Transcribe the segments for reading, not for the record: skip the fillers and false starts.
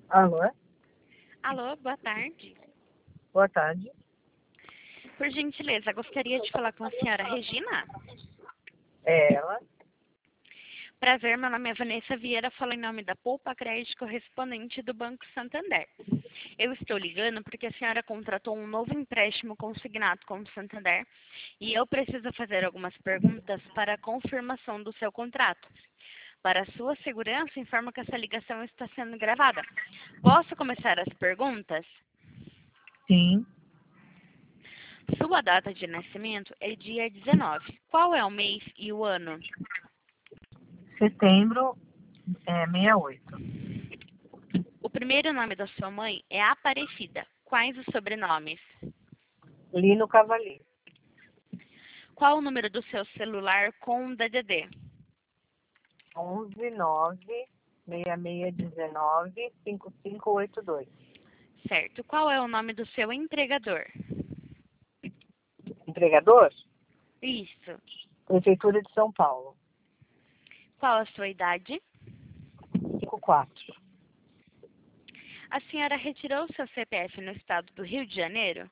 Alô? Alô, boa tarde. Boa tarde. Por gentileza, gostaria de falar com a senhora Regina. É ela? Prazer, meu nome é Vanessa Vieira, falo em nome da Poupa Crédito Correspondente do Banco Santander. Eu estou ligando porque a senhora contratou um novo empréstimo consignado com o Santander e eu preciso fazer algumas perguntas para a confirmação do seu contrato. Para sua segurança, informo que essa ligação está sendo gravada. Posso começar as perguntas? Sim. Sua data de nascimento é dia 19. Qual é o mês e o ano? Setembro 68. O primeiro nome da sua mãe é Aparecida. Quais os sobrenomes? Lino Cavalier. Qual o número do seu celular com DDD? 11 9 6619 5582. Certo. Qual é o nome do seu empregador? Empregador? Isso. Prefeitura de São Paulo. Qual a sua idade? 54. A senhora retirou seu CPF no estado do Rio de Janeiro?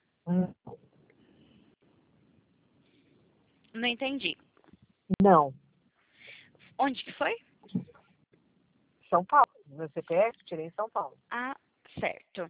Não entendi. Não. Onde que foi? São Paulo. Meu CPF tirei em São Paulo. Ah, certo.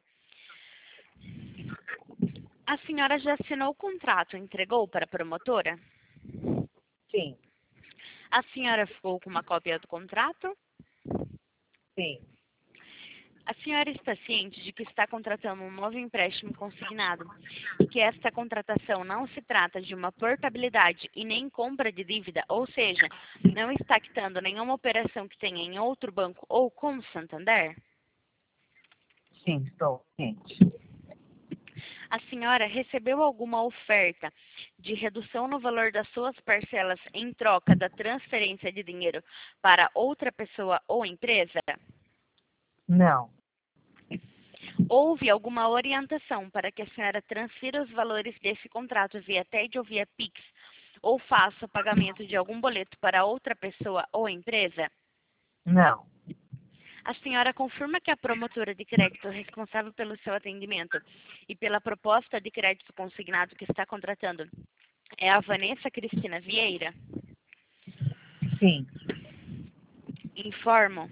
A senhora já assinou o contrato e entregou para a promotora? Sim. A senhora ficou com uma cópia do contrato? Sim. A senhora está ciente de que está contratando um novo empréstimo consignado e que esta contratação não se trata de uma portabilidade e nem compra de dívida, ou seja, não está quitando nenhuma operação que tenha em outro banco ou com o Santander? Sim, estou ciente. A senhora recebeu alguma oferta de redução no valor das suas parcelas em troca da transferência de dinheiro para outra pessoa ou empresa? Não. Houve alguma orientação para que a senhora transfira os valores desse contrato via TED ou via Pix, ou faça o pagamento de algum boleto para outra pessoa ou empresa? Não. A senhora confirma que a promotora de crédito responsável pelo seu atendimento e pela proposta de crédito consignado que está contratando é a Vanessa Cristina Vieira? Sim. Informo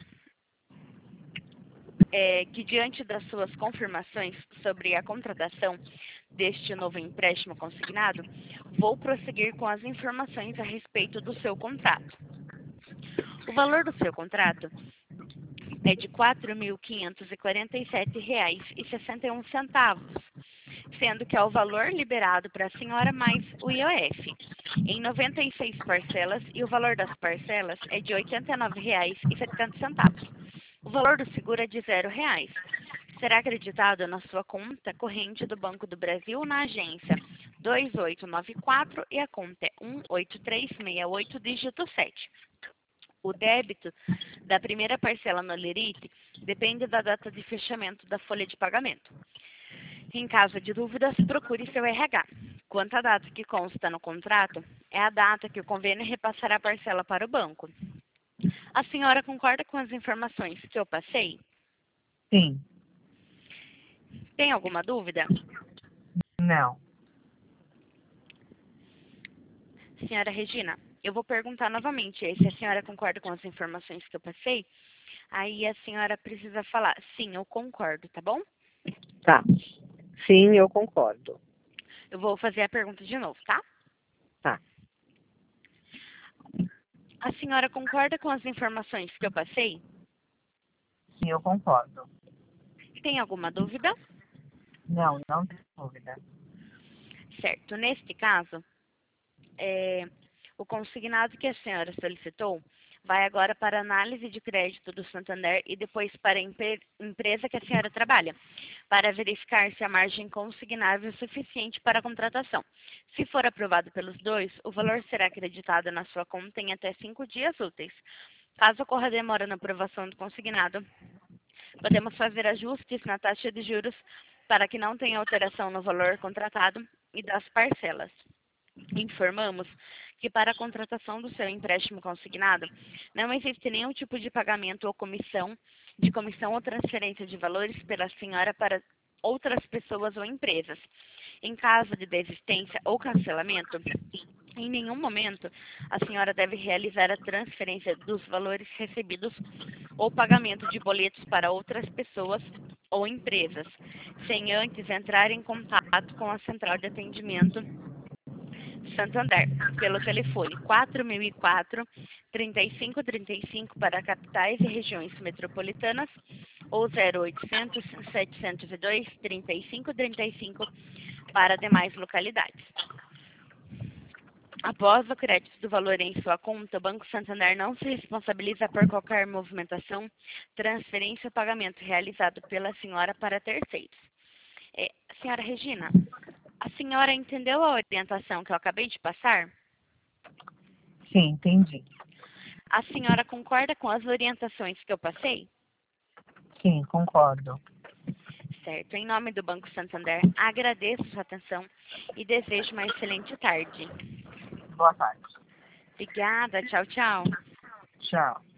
que, diante das suas confirmações sobre a contratação deste novo empréstimo consignado, vou prosseguir com as informações a respeito do seu contrato. O valor do seu contrato é de R$ 4.547,61, sendo que é o valor liberado para a senhora mais o IOF, em 96 parcelas, e o valor das parcelas é de R$ 89,70. O valor do seguro é de R$ 0. Será acreditado na sua conta corrente do Banco do Brasil na agência 2894 e a conta é 18368, dígito 7. O débito da primeira parcela no Lerite depende da data de fechamento da folha de pagamento. Em caso de dúvidas, procure seu RH. Quanto à data que consta no contrato, é a data que o convênio repassará a parcela para o banco. A senhora concorda com as informações que eu passei? Sim. Tem alguma dúvida? Não. Senhora Regina, eu vou perguntar novamente se a senhora concorda com as informações que eu passei. Aí a senhora precisa falar, sim, eu concordo, tá bom? Tá. Sim, eu concordo. Eu vou fazer a pergunta de novo, tá? Tá. A senhora concorda com as informações que eu passei? Sim, eu concordo. Tem alguma dúvida? Não, não tem dúvida. Certo. Neste caso, o consignado que a senhora solicitou vai agora para a análise de crédito do Santander e depois para a empresa que a senhora trabalha, para verificar se a margem consignável é suficiente para a contratação. Se for aprovado pelos dois, o valor será acreditado na sua conta em até 5 dias úteis. Caso ocorra demora na aprovação do consignado, podemos fazer ajustes na taxa de juros para que não tenha alteração no valor contratado e das parcelas. Informamos que para a contratação do seu empréstimo consignado, não existe nenhum tipo de pagamento ou comissão ou transferência de valores pela senhora para outras pessoas ou empresas. Em caso de desistência ou cancelamento, em nenhum momento a senhora deve realizar a transferência dos valores recebidos ou pagamento de boletos para outras pessoas ou empresas, sem antes entrar em contato com a central de atendimento Santander, pelo telefone 4004-3535 para capitais e regiões metropolitanas ou 0800 702 3535 para demais localidades. Após o crédito do valor em sua conta, o Banco Santander não se responsabiliza por qualquer movimentação, transferência ou pagamento realizado pela senhora para terceiros. Senhora Regina, a senhora entendeu a orientação que eu acabei de passar? Sim, entendi. A senhora concorda com as orientações que eu passei? Sim, concordo. Certo. Em nome do Banco Santander, agradeço sua atenção e desejo uma excelente tarde. Boa tarde. Obrigada. Tchau, tchau. Tchau.